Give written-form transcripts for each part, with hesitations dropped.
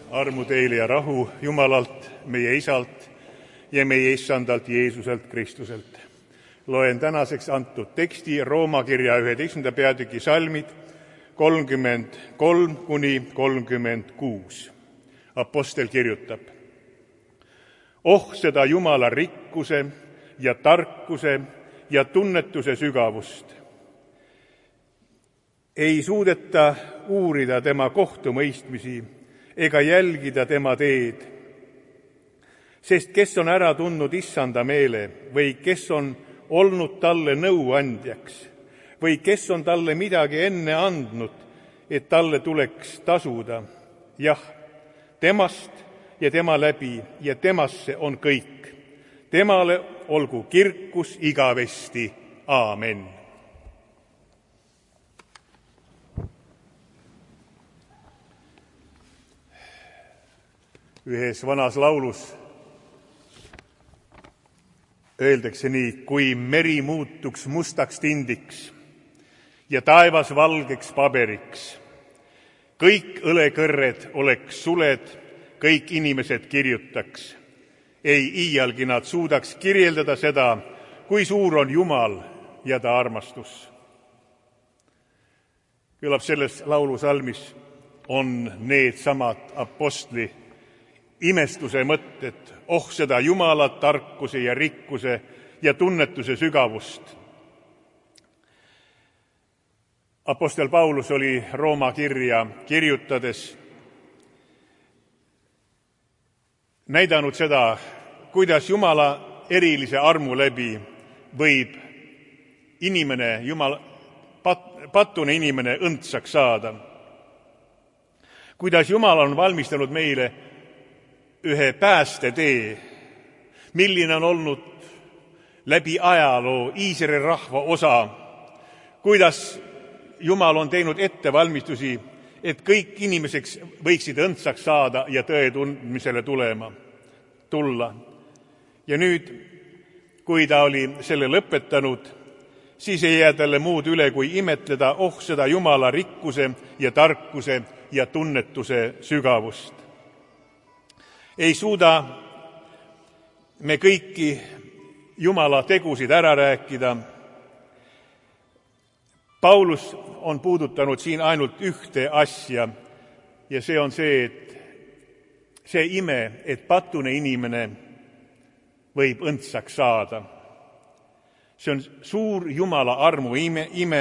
armu teile ja rahu Jumalalt, meie Isalt ja meie Issandalt Jeesuselt Kristuselt. Loen tänaseks antud teksti Rooma kirja 11. peatüki salmid 33–36. Apostel kirjutab: Oh seda Jumala rikkuse ja tarkuse ja tunnetuse sügavust! Ei suudeta uurida tema kohtumõistmisi ega jälgida tema teed. Sest kes on ära tundnud Issanda meele või kes on olnud talle nõuandjaks või kes on talle midagi enne andnud, et talle tuleks tasuda? Jah, temast ja tema läbi ja temasse on kõik. Temale olgu kirkus igavesti. Aamen. Ühes vanas laulus öeldakse nii: kui meri muutuks mustaks tindiks ja taevas valgeks paberiks, kõik õlekõrred oleks suled, kõik inimesed kirjutaks. Ei iialgi nad suudaks kirjeldada seda, kui suur on Jumal ja ta armastus. Küllap selles laulusalmis on need samad apostli imestuse mõtted, oh seda Jumala tarkuse ja rikkuse ja tunnetuse sügavust. Apostel Paulus oli Rooma kirja kirjutades näidanud seda, kuidas Jumala erilise armu läbi võib inimene, pattune inimene õndsaks saada. Kuidas Jumal on valmistanud meile ühe päästetee, milline on olnud läbi ajaloo Iisraeli rahva osa, kuidas Jumal on teinud ettevalmistusi, et kõik inimeseks võiksid õndsaks saada ja tõe tundmisele tulla. Ja nüüd, kui ta oli selle lõpetanud, siis ei jää talle muud üle, kui imetleda oh seda Jumala rikkuse ja tarkuse ja tunnetuse sügavust. Ei suuda me kõiki Jumala tegusid ära rääkida. Paulus on puudutanud siin ainult ühte asja ja see on see, et see ime, et patune inimene võib õndsaks saada. See on suur Jumala armu ime,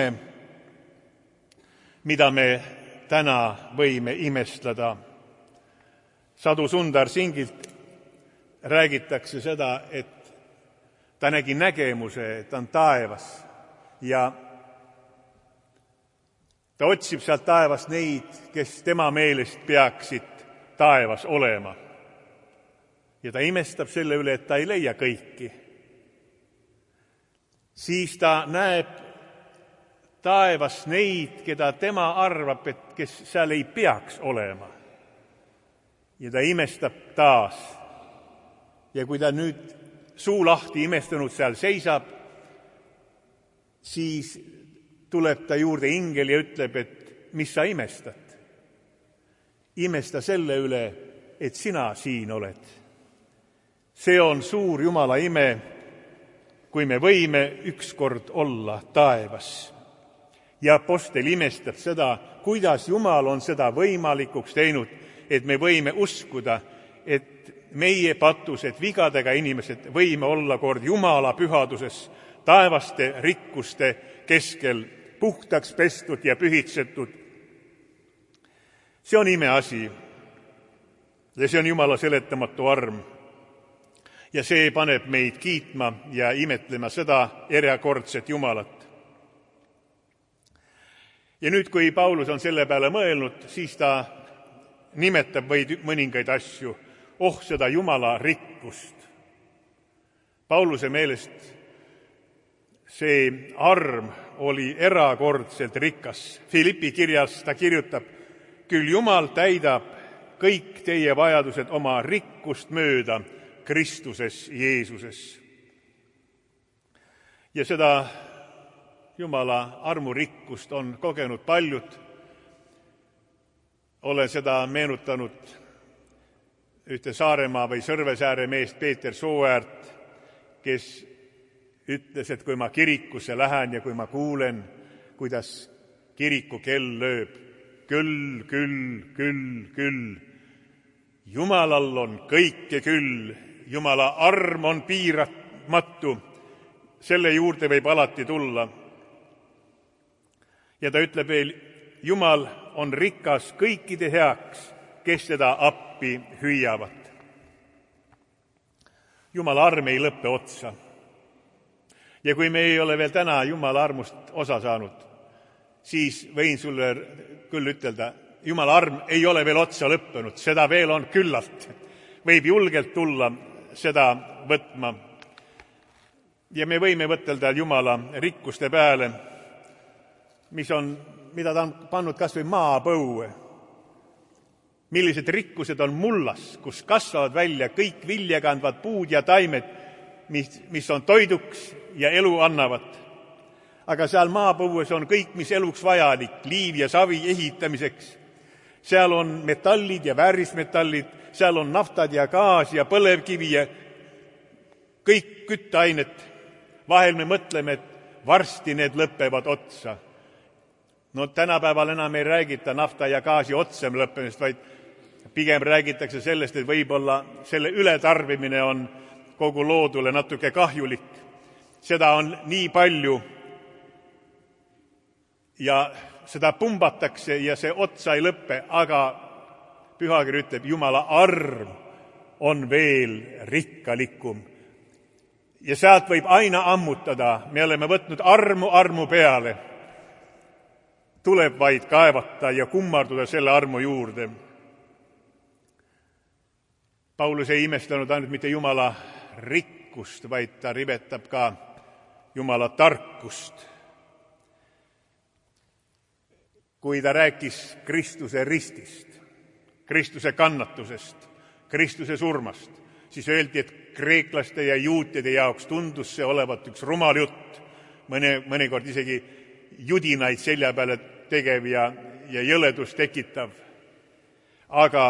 mida me täna võime imestleda. Sadu Sundar Singilt räägitakse seda, et ta nägi nägemuse, et ta on taevas ja ta otsib sealt taevast neid, kes tema meelest peaksid taevas olema. Ja ta imestab selle üle, et ta ei leia kõiki. Siis ta näeb taevas neid, keda tema arvab, et kes seal ei peaks olema. Ja ta imestab taas. Ja kui ta nüüd suu lahti imestanud seal seisab, siis tuleb ta juurde ingel ja ütleb, et mis sa imestad? Imesta selle üle, et sina siin oled. See on suur Jumala ime, kui me võime ükskord olla taevas. Ja apostel imestab seda, kuidas Jumal on seda võimalikuks teinud, et me võime uskuda, et meie patused, vigadega inimesed võime olla kord Jumala pühaduses, taevaste rikkuste keskel puhtaks pestud ja pühitsetud. See on imeasi ja see on Jumala seletamatu arm. Ja see paneb meid kiitma ja imetlema seda erakordset Jumalat. Ja nüüd, kui Paulus on selle peale mõelnud, siis ta nimetab vaid mõningaid asju. Oh seda Jumala rikkust. Pauluse meelest see arm oli erakordselt rikas. Filippi kirjas ta kirjutab, küll Jumal täidab kõik teie vajadused oma rikkust mööda Kristuses Jeesuses. Ja seda Jumala armurikkust on kogenud paljud. Olen seda meenutanud ühte Saaremaa või Sõrvesääre meest Peeter Sooäärt, kes ütles, et kui ma kirikusse lähen ja kui ma kuulen, kuidas kiriku kell lööb, küll, Jumalal on kõike küll, Jumala arm on piiramatu, selle juurde võib alati tulla. Ja ta ütleb veel, Jumal on rikas kõikide heaks, kes teda appi hüüavad. Jumala arm ei lõppe otsa. Ja kui me ei ole veel täna Jumala armust osa saanud, siis võin sulle küll ütelda, Jumala arm ei ole veel otsa lõppenud, seda veel on küllalt. Võib julgelt tulla seda võtma. Ja me võime võtelda Jumala rikkuste peale, mida ta on pannud kas või maapõue. Millised rikkused on mullas, kus kasvavad välja kõik viljakandvad puud ja taimed, mis on toiduks ja elu annavad. Aga seal maapõues on kõik, mis eluks vajalik, liiv ja savi ehitamiseks. Seal on metallid ja väärismetallid, seal on naftad ja gaas ja põlevkivi ja kõik kütteainet. Vahel me mõtleme, et varsti need lõpevad otsa. No tänapäeval enam ei räägita nafta ja gaasi otsem lõppemist, vaid pigem räägitakse sellest, et võib-olla selle ületarbimine on kogu loodule natuke kahjulik. Seda on nii palju ja seda pumbatakse ja see otsa ei lõppe, aga Pühakiri ütleb, Jumala arm on veel rikkalikum. Ja sealt võib aina ammutada, me oleme võtnud armu peale. Tuleb vaid kaevata ja kummarduda selle armu juurde. Paulus ei imestanud ainult mitte Jumala rikkust, vaid ta rivetab ka Jumala tarkust. Kui ta rääkis Kristuse ristist, Kristuse kannatusest, Kristuse surmast, siis öeldi, et kreeklaste ja juutide jaoks tundus see olevat üks rumal jutt, mõnikord isegi judinaid selja peale tegev ja jõledust tekitav. Aga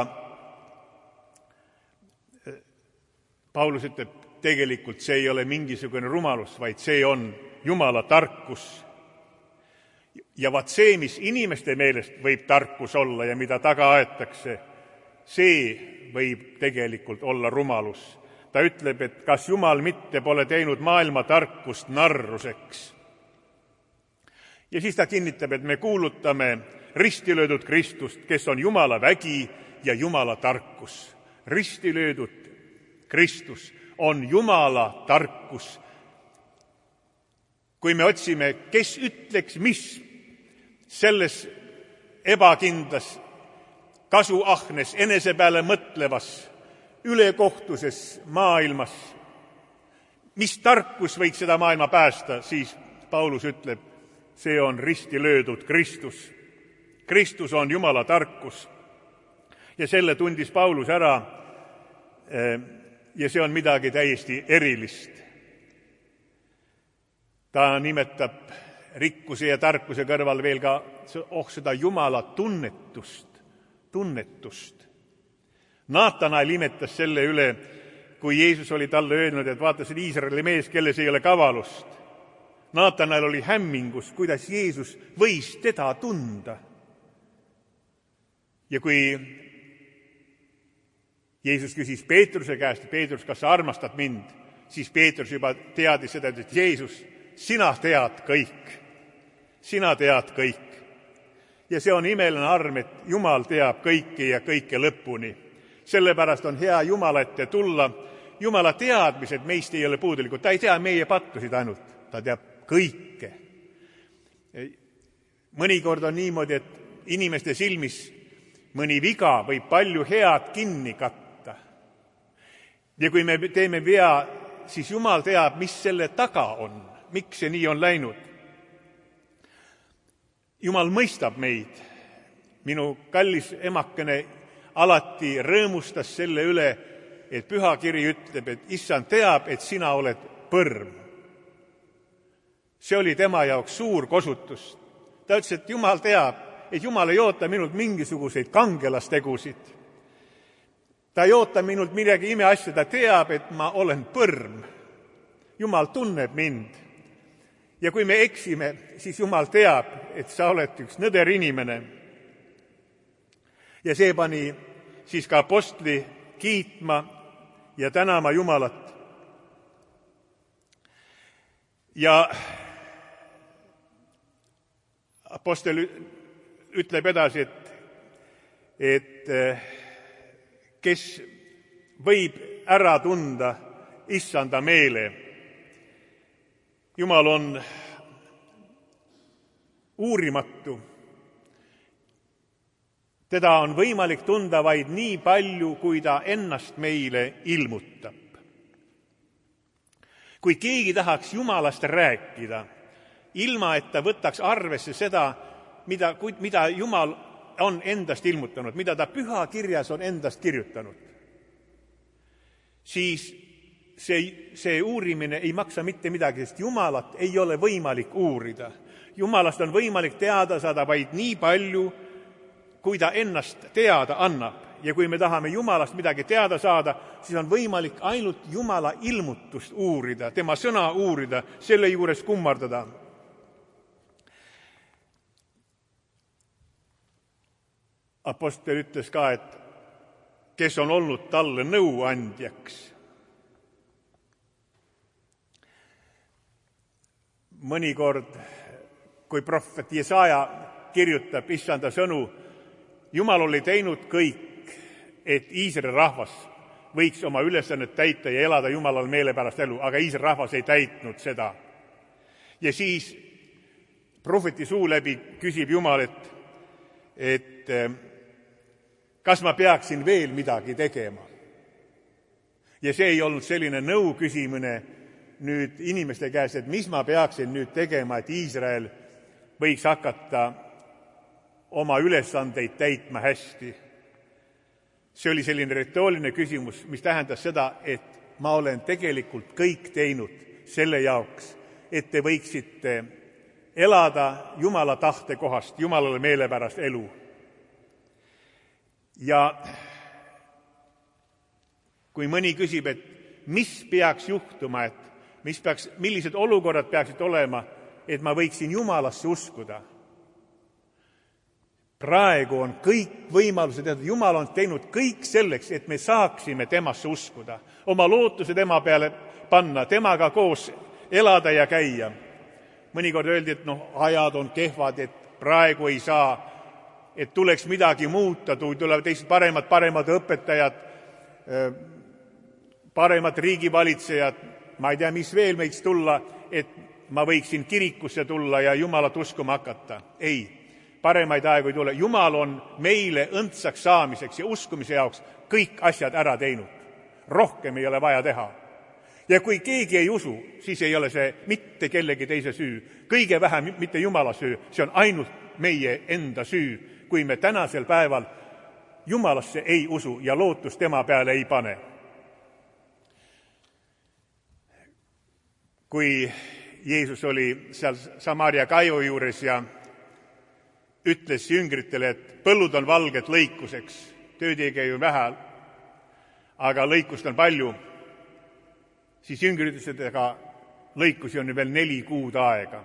Paulus ütleb, tegelikult see ei ole mingisugune rumalus, vaid see on Jumala tarkus. Ja vaat see, mis inimeste meelest võib tarkus olla ja mida taga aetakse, see võib tegelikult olla rumalus. Ta ütleb, et kas Jumal mitte pole teinud maailma tarkust narruseks. Ja siis ta kinnitab, et me kuulutame ristilöödud Kristust, kes on Jumala vägi ja Jumala tarkus. Ristilöödud Kristus on Jumala tarkus. Kui me otsime, kes ütleks, mis selles ebakindlas, kasuahnes, enese peale mõtlevas, ülekohtuses maailmas, mis tarkus võiks seda maailma päästa, siis Paulus ütleb, see on risti löödud Kristus. Kristus on Jumala tarkus. Ja selle tundis Paulus ära ja see on midagi täiesti erilist. Ta nimetab rikkuse ja tarkuse kõrval veel ka seda Jumala tunnetust. Naatanael imetas selle üle, kui Jeesus oli talle öelnud, et vaata, see Iisraeli mees, kelles ei ole kavalust. Naatanael oli hämmingus, kuidas Jeesus võis teda tunda. Ja kui Jeesus küsis Peetruse käest, Peetrus, kas sa armastad mind, siis Peetrus juba teadis seda, et Jeesus, sina tead kõik. Sina tead kõik. Ja see on imeline arm, et Jumal teab kõike ja kõike lõpuni. Sellepärast on hea Jumala ette tulla. Jumala teadmised meist ei ole puudulikud. Ta ei tea meie pattusid ainult. Ta teab kõike. Mõnikord on niimoodi, et inimeste silmis mõni viga võib palju head kinni katta. Ja kui me teeme vea, siis Jumal teab, mis selle taga on, miks see nii on läinud. Jumal mõistab meid. Minu kallis emakene alati rõõmustas selle üle, et Pühakiri ütleb, et Issand teab, et sina oled põrm. See oli tema jaoks suur kosutus. Ta ütles, et Jumal teab, et Jumal ei oota minult mingisuguseid kangelastegusid. Ta ei oota minult midagi imeasja, ta teab, et ma olen põrm. Jumal tunneb mind. Ja kui me eksime, siis Jumal teab, et sa oled üks nõder inimene. Ja see pani siis ka apostli kiitma ja tänama Jumalat. Ja apostel ütleb edasi, et kes võib ära tunda issanda meele. Jumal on uurimatu. Teda on võimalik tunda vaid nii palju, kui ta ennast meile ilmutab. Kui keegi tahaks Jumalast rääkida, ilma et ta võtaks arvesse seda, mida Jumal on endast ilmutanud, mida ta pühakirjas on endast kirjutanud, siis see uurimine ei maksa mitte midagi, sest Jumalat ei ole võimalik uurida. Jumalast on võimalik teada saada vaid nii palju, kui ta ennast teada annab. Ja kui me tahame Jumalast midagi teada saada, siis on võimalik ainult Jumala ilmutust uurida, tema sõna uurida, selle juures kummardada. Apostel ütles ka, et kes on olnud talle nõuandjaks. Mõnikord, kui prohvet Jesaja kirjutab issanda sõnu, Jumal oli teinud kõik, et Iisraeli rahvas võiks oma ülesannet täita ja elada Jumalal meelepärast elu, aga Iisraeli rahvas ei täitnud seda. Ja siis prohveti suu läbi küsib Jumal, et kas ma peaksin veel midagi tegema? Ja see ei olnud selline nõu küsimine nüüd inimeste käes, et mis ma peaksin nüüd tegema, et Iisrael võiks hakata oma ülesandeid täitma hästi. See oli selline retooriline küsimus, mis tähendas seda, et ma olen tegelikult kõik teinud selle jaoks, et te võiksite elada Jumala tahte kohast, Jumalale meelepärast elu. Ja kui mõni küsib, et mis peaks juhtuma, millised olukorrad peaksid olema, et ma võiksin Jumalasse uskuda. Praegu on kõik võimalused, et Jumal on teinud kõik selleks, et me saaksime temasse uskuda, oma lootuse tema peale panna, temaga koos elada ja käia. Mõnikord öeldi, et ajad on kehvad, et praegu ei saa, et tuleks midagi muuta, tulevad teised paremad õpetajad, paremad riigivalitsejad, ma ei tea, mis veel võiks tulla, et ma võiksin kirikusse tulla ja Jumalat uskuma hakata. Ei, paremaid aegu ei tule. Jumal on meile õndsaks saamiseks ja uskumise jaoks kõik asjad ära teinud. Rohkem ei ole vaja teha. Ja kui keegi ei usu, siis ei ole see mitte kellegi teise süü. Kõige vähem mitte Jumala süü, see on ainult meie enda süü, kui me tänasel päeval Jumalasse ei usu ja lootust tema peale ei pane. Kui Jeesus oli seal Samaria kaiu juures ja ütles jüngritele, et põllud on valged lõikuseks, töötegija ju vähe, aga lõikust on palju, siis jüngrid ütlesid, et aga lõikusi on veel 4 kuud aega.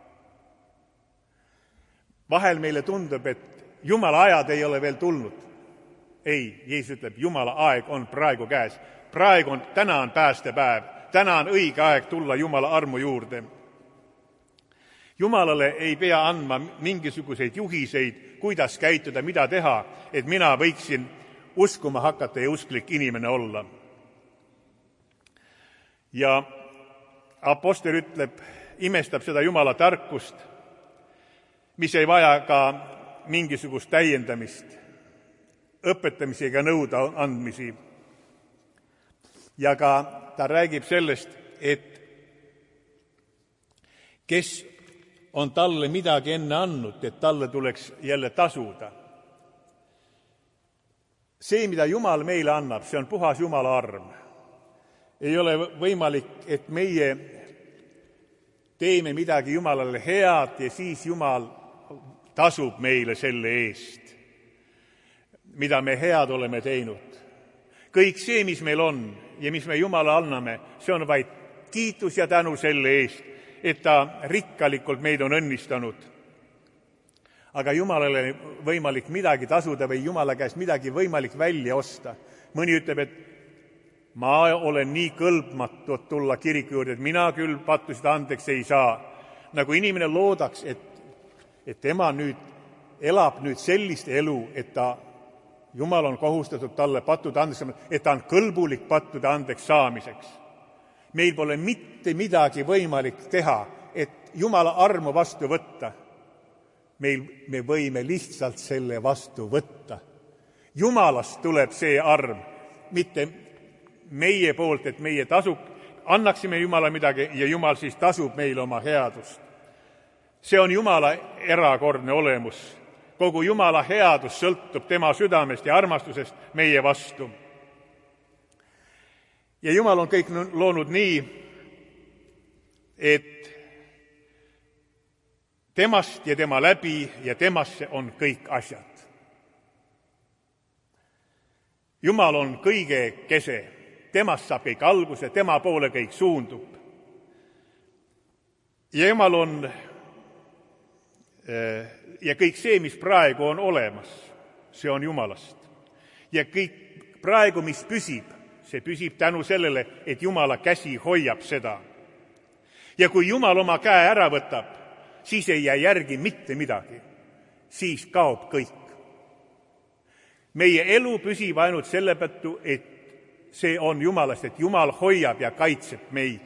Vahel meile tundub, et Jumala ajad ei ole veel tulnud. Ei, Jeesus ütleb, Jumala aeg on praegu käes. Täna on päästepäev. Täna on õige aeg tulla Jumala armu juurde. Jumalale ei pea andma mingisuguseid juhiseid, kuidas käituda, mida teha, et mina võiksin uskuma hakata ja usklik inimene olla. Ja apostel ütleb, imestab seda Jumala tarkust, mis ei vaja ka mingisugust täiendamist, õpetamisi ega nõuda andmisi. Ja ka ta räägib sellest, et kes on talle midagi enne andnud, et talle tuleks jälle tasuda. See, mida Jumal meile annab, see on puhas Jumala arm. Ei ole võimalik, et meie teeme midagi Jumalale head ja siis Jumal tasub meile selle eest, mida me head oleme teinud. kõik see, mis meil on ja mis me Jumala anname, see on vaid kiitus ja tänu selle eest, et ta rikkalikult meid on õnnistanud. Aga Jumalale võimalik midagi tasuda või Jumala käest midagi võimalik välja osta. Mõni ütleb, et ma olen nii kõlbmatu tulla kiriku juurde, et mina küll pattusid andeks ei saa. Nagu inimene loodaks, et tema elab sellist elu, et ta, Jumal on kohustatud talle pattude andeks saama, et ta on kõlbulik pattude andeks saamiseks. Meil pole mitte midagi võimalik teha, et Jumala armu vastu võtta. Me võime lihtsalt selle vastu võtta. Jumalast tuleb see arm, mitte meie poolt, et meie annaksime Jumala midagi ja Jumal siis tasub meile oma headust. See on Jumala erakordne olemus. Kogu Jumala headus sõltub tema südamest ja armastusest meie vastu. Ja Jumal on kõik loonud nii, et temast ja tema läbi ja temasse on kõik asjad. Jumal on kõige kese, temast saab kõik alguse, tema poole kõik suundub. Ja Jumal on ja kõik see, mis praegu on olemas, see on Jumalast. Ja kõik praegu, mis püsib, see püsib tänu sellele, et Jumala käsi hoiab seda. Ja kui Jumal oma käe ära võtab, siis ei jää järgi mitte midagi. Siis kaob kõik. Meie elu püsib ainult selle tõttu, et see on Jumalast, et Jumal hoiab ja kaitseb meid.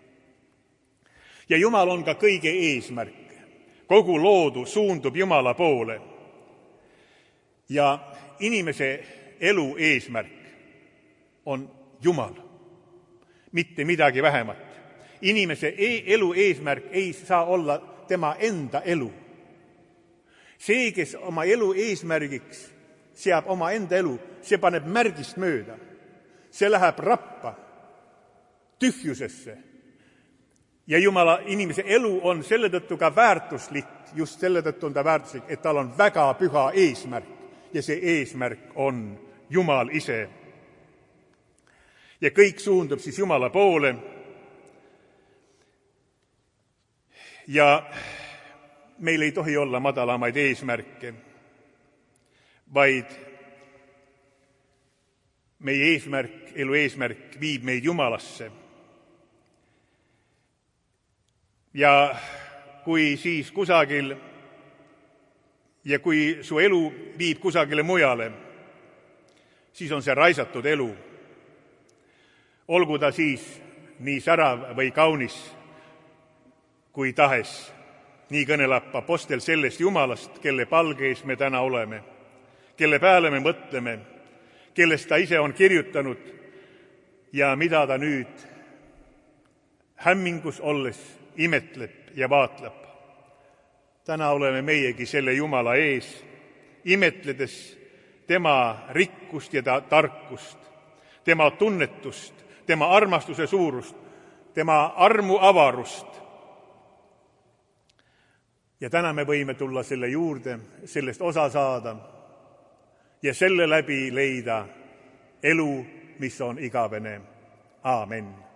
Ja Jumal on ka kõige eesmärk. Kogu loodu suundub Jumala poole. Ja inimese elu eesmärk on Jumal, mitte midagi vähemat. Inimese elu eesmärk ei saa olla tema enda elu. See, kes oma elu eesmärgiks seab oma enda elu, see paneb märgist mööda. See läheb rappa, tühjusesse. Ja Jumala inimese elu on selle tõttu ka väärtuslik, just selle tõttu on ta väärtuslik, et tal on väga püha eesmärk ja see eesmärk on Jumal ise. Ja kõik suundub siis Jumala poole. Ja meil ei tohi olla madalamaid eesmärke, vaid meie eesmärk, elu eesmärk viib meid Jumalasse. Ja kui siis kusagil ja kui su elu viib kusagile mujale, siis on see raisatud elu. Olgu ta siis nii särav või kaunis kui tahes. Nii kõneleb apostel sellest Jumalast, kelle palge ees me täna oleme, kelle peale me mõtleme, kellest ta ise on kirjutanud ja mida ta nüüd hämmingus olles imetleb ja vaatleb. Täna oleme meiegi selle Jumala ees, imetledes tema rikkust ja tarkust, tema tunnetust, tema armastuse suurust, tema armu avarust. Ja täna me võime tulla selle juurde, sellest osa saada ja selle läbi leida elu, mis on igavene. Aamen.